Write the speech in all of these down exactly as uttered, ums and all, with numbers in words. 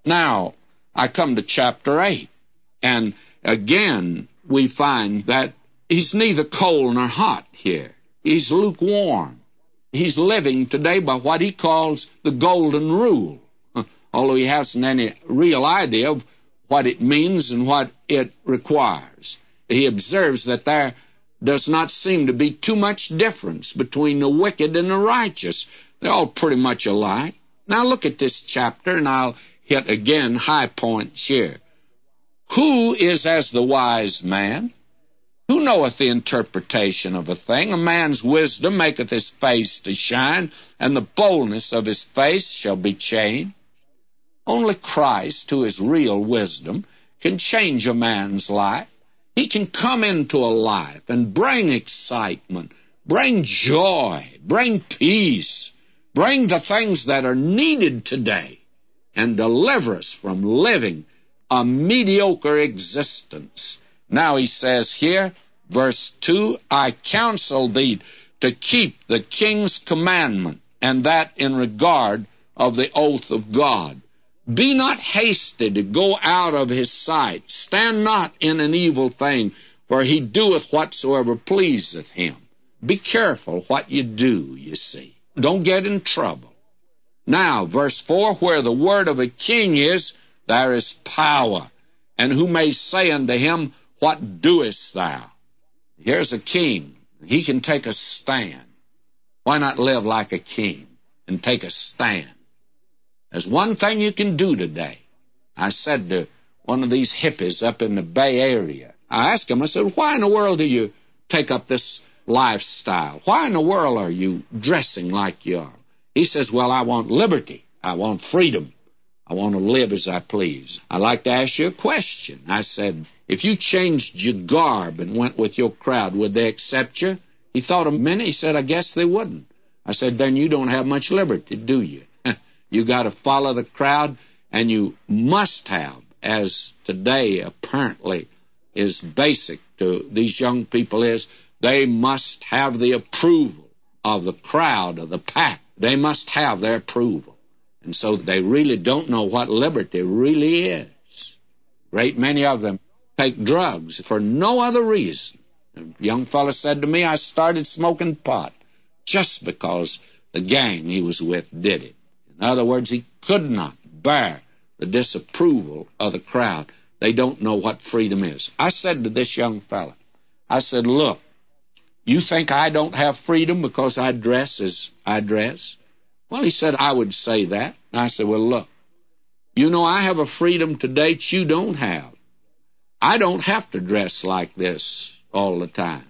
Now, I come to chapter eight, and again we find that he's neither cold nor hot here. He's lukewarm. He's living today by what he calls the golden rule, although he hasn't any real idea of what it means and what it requires. He observes that there does not seem to be too much difference between the wicked and the righteous. They're all pretty much alike. Now look at this chapter, and I'll hit again high points here. Who is as the wise man? Who knoweth the interpretation of a thing? A man's wisdom maketh his face to shine, and the boldness of his face shall be changed. Only Christ, who is real wisdom, can change a man's life. He can come into a life and bring excitement, bring joy, bring peace, bring the things that are needed today, and deliver us from living a mediocre existence. Now he says here, verse two, I counsel thee to keep the king's commandment, and that in regard of the oath of God. Be not hasty to go out of his sight. Stand not in an evil thing, for he doeth whatsoever pleaseth him. Be careful what you do, you see. Don't get in trouble. Now, verse four, where the word of a king is, there is power. And who may say unto him, what doest thou? Here's a king. He can take a stand. Why not live like a king and take a stand? There's one thing you can do today. I said to one of these hippies up in the Bay Area, I asked him, I said, why in the world do you take up this lifestyle? Why in the world are you dressing like you are? He says, well, I want liberty. I want freedom. I want to live as I please. I'd like to ask you a question. I said, if you changed your garb and went with your crowd, would they accept you? He thought a minute. He said, I guess they wouldn't. I said, then you don't have much liberty, do you? You got to follow the crowd, and you must have, as today apparently is basic to these young people is, they must have the approval of the crowd, of the pack. They must have their approval. And so they really don't know what liberty really is. Great many of them take drugs for no other reason. A young fellow said to me, I started smoking pot just because the gang he was with did it. In other words, he could not bear the disapproval of the crowd. They don't know what freedom is. I said to this young fellow, I said, look, you think I don't have freedom because I dress as I dress? Well, he said, I would say that. I said, well, look, you know I have a freedom today that you don't have. I don't have to dress like this all the time.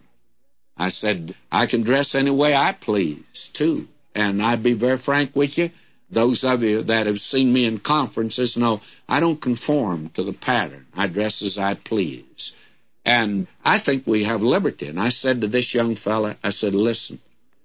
I said, I can dress any way I please, too. And I'd be very frank with you. Those of you that have seen me in conferences know I don't conform to the pattern. I dress as I please. And I think we have liberty. And I said to this young fella, I said, listen,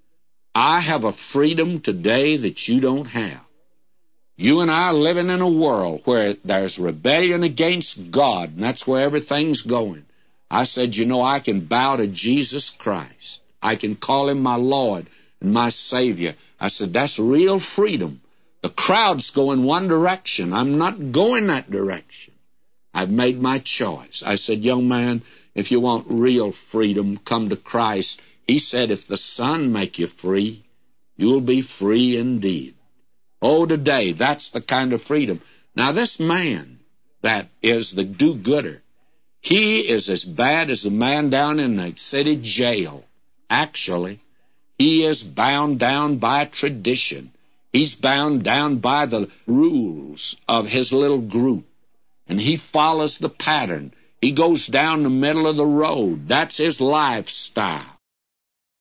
I have a freedom today that you don't have. You and I are living in a world where there's rebellion against God, and that's where everything's going. I said, you know, I can bow to Jesus Christ. I can call him my Lord and my Savior. I said, that's real freedom. The crowd's going one direction. I'm not going that direction. I've made my choice. I said, young man, if you want real freedom, come to Christ. He said, if the Son make you free, you'll be free indeed. Oh, today, that's the kind of freedom. Now, this man that is the do-gooder, he is as bad as the man down in the city jail. Actually, he is bound down by tradition. He's bound down by the rules of his little group, and he follows the pattern. He goes down the middle of the road. That's his lifestyle.